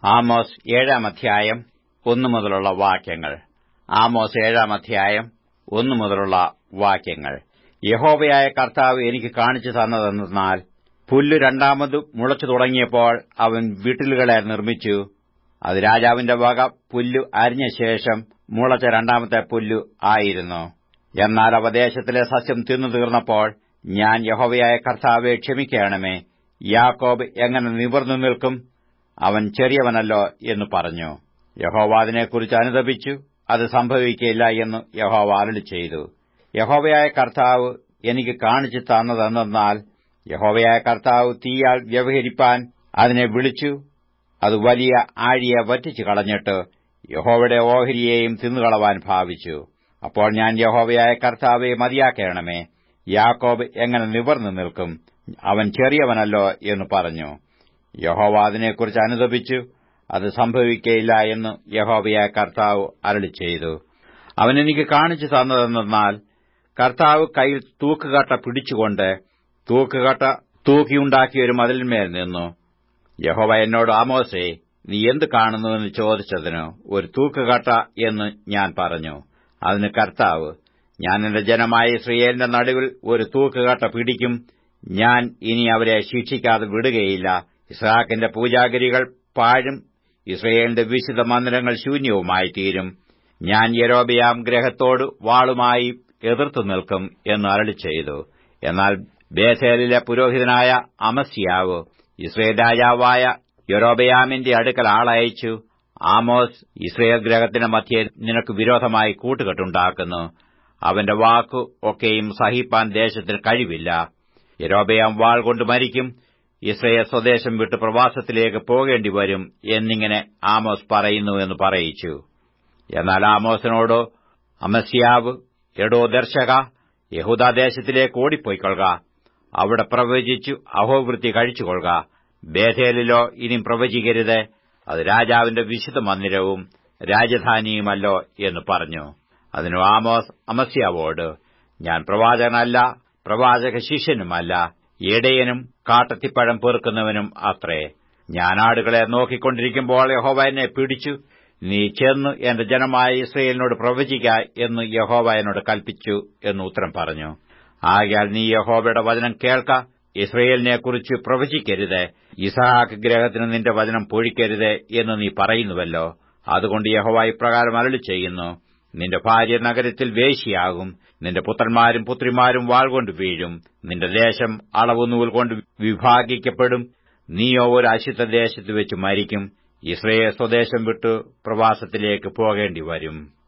Amos 7-ാം അധ്യായം 1 മുതലുള്ള വാക്യങ്ങൾ. ആമോസ് 7-ാം അധ്യായം 1 മുതലുള്ള വാക്യങ്ങൾ. യഹോവയായ കർത്താവ് എനിക്ക് കാണിച്ചു തന്നതെന്നാൽ, പുല്ല് രണ്ടാമത് മുളച്ചു തുടങ്ങിയപ്പോൾ അവൻ വിട്ടിലുകളെ നിർമ്മിച്ചു. അത് രാജാവിന്റെ വക പുല്ല് അരിഞ്ഞ ശേഷം മുളച്ച രണ്ടാമത്തെ പുല്ല് ആയിരുന്നു. എന്നാൽ അവ ദേശത്തിലെ സസ്യം തിന്നു തീർന്നപ്പോൾ, ഞാൻ യഹോവയായ കർത്താവെ ക്ഷമിക്കണമേ, യാക്കോബ് എങ്ങനെ നിവർന്നു നിൽക്കും? അവൻ ചെറിയവനല്ലോ എന്ന് പറഞ്ഞു. യഹോവ അതിനെക്കുറിച്ച് അനുതപിച്ചു. അത് സംഭവിക്കയില്ല എന്ന് യഹോവ അരുളിച്ചെയ്തു. യഹോവയായ കർത്താവ് എനിക്ക് കാണിച്ചു തന്നതെന്നാൽ, യഹോവയായ കർത്താവ് തീയാൽ വ്യവഹരിപ്പാൻ അതിനെ വിളിച്ചു. അത് വലിയ ആഴിയെ വറ്റിച്ചു കളഞ്ഞിട്ട് യഹോവയുടെ ഓഹരിയെയും തിന്നുകളവാൻ ഭാവിച്ചു. അപ്പോൾ ഞാൻ, യഹോവയായ കർത്താവെ മതിയാക്കണമേ, യാക്കോബ് എങ്ങനെ നിവർന്നു നിൽക്കും? അവൻ ചെറിയവനല്ലോ എന്ന് പറഞ്ഞു. യഹോവ അതിനെക്കുറിച്ച് അനുതപിച്ചു. അത് സംഭവിക്കയില്ല എന്ന് യഹോവയായ കർത്താവ് അരുളിച്ചെയ്തു. അവൻ എനിക്ക് കാണിച്ചു തന്നതെന്നാൽ, കർത്താവ് കയ്യിൽ തൂക്കുകട്ട പിടിച്ചുകൊണ്ട് തൂക്കുകട്ട തൂക്കിയുണ്ടാക്കിയൊരു മതിലിന്മേൽ നിന്നു. യഹോവ എന്നോട്, ആമോസേ, നീ എന്ത് കാണുന്നുവെന്ന് ചോദിച്ചതിന്, ഒരു തൂക്കുകട്ട എന്ന് ഞാൻ പറഞ്ഞു. അതിന് കർത്താവ്, ഞാൻ എന്റെ ജനമായ യിസ്രായേലിന്റെ നടുവിൽ ഒരു തൂക്കുകട്ട പിടിക്കും. ഞാൻ ഇനി അവരെ ശിക്ഷിക്കാതെ വിടുകയില്ല. യിസ്ഹാക്കിന്റെ പൂജാഗിരികൾ പാഴും യിസ്രായേലിന്റെ വിശുദ്ധ മന്ദിരങ്ങൾ ശൂന്യവുമായിത്തീരും. ഞാൻ യൊരോബെയാം ഗൃഹത്തോട് വാളുമായി എതിർത്തു നിൽക്കും എന്ന് അരുളിച്ചെയ്തു. എന്നാൽ ബേഥേലിലെ പുരോഹിതനായ അമസ്യാവ് യിസ്രായേൽ രാജാവായ യൊരോബെയാമിന്റെ അടുക്കൽ ആളയച്ചു. ആമോസ് യിസ്രായേൽ ഗൃഹത്തിന്റെ മധ്യേ നിനക്ക് വിരോധമായി കൂട്ടുകെട്ടുണ്ടാക്കുന്നു. അവന്റെ വാക്കു ഒക്കെയും സഹിപ്പാൻ ദേശത്തിന് കഴിവില്ല. യൊരോബെയാം വാൾ കൊണ്ട് മരിക്കും. യിസ്രായേൽ സ്വദേശം വിട്ട് പ്രവാസത്തിലേക്ക് പോകേണ്ടി വരും എന്നിങ്ങനെ ആമോസ് പറയുന്നു എന്ന് പറയിച്ചു. എന്നാൽ ആമോസിനോട് അമസ്യാവ്, എടോ ദർശക, യഹൂദാദേശത്തിലേക്ക് ഓടിപ്പോയിക്കൊള്ളുക. അവിടെ പ്രവചിച്ചു അഹോവൃത്തി കഴിച്ചുകൊള്ളുക. ബേഥേലിലോ ഇനി പ്രവചിക്കരുത്. അത് രാജാവിന്റെ വിശുദ്ധ മന്ദിരവും രാജധാനിയുമല്ലോ എന്ന് പറഞ്ഞു. അതിനു ആമോസ് അമസ്യാവോട്, ഞാൻ പ്രവാചകനല്ല, പ്രവാചക ശിഷ്യനുമല്ല, ഇടയനും കാട്ടത്തിപ്പഴം പെറുക്കുന്നവനും അത്രേ. ഞാൻ ആടുകളെ നോക്കിക്കൊണ്ടിരിക്കുമ്പോൾ യഹോവ എന്നെ പിടിച്ചു. നീ ചെന്ന് എന്റെ ജനമായ യിസ്രായേലിനോട് പ്രവചിക്ക എന്ന് യഹോവ എന്നോട് കൽപ്പിച്ചു എന്ന് ഉത്തരം പറഞ്ഞു. ആകയാൽ നീ യഹോവയുടെ വചനം കേൾക്ക. യിസ്രായേലിനെക്കുറിച്ച് പ്രവചിക്കരുത്. യിസ്ഹാക്ക് ഗൃഹത്തിന് നിന്റെ വചനം പൊഴിക്കരുത് എന്ന് നീ പറയുന്നുവല്ലോ. അതുകൊണ്ട് യഹോവ ഇപ്രകാരം അരുളിച്ചെയ്യുന്നു, നിന്റെ ഭാര്യ നഗരത്തിൽ വേശ്യയാകും. നിന്റെ പുത്രന്മാരും പുത്രിമാരും വാൾകൊണ്ട് വീഴും. നിന്റെ ദേശം അളവുനൂൽ കൊണ്ട് വിഭാഗിക്കപ്പെടും. നീയോ ഒരു അശുദ്ധദേശത്ത് വെച്ച് മരിക്കും. യിസ്രായേൽ സ്വദേശം വിട്ടു പ്രവാസത്തിലേക്ക് പോകേണ്ടി വരും.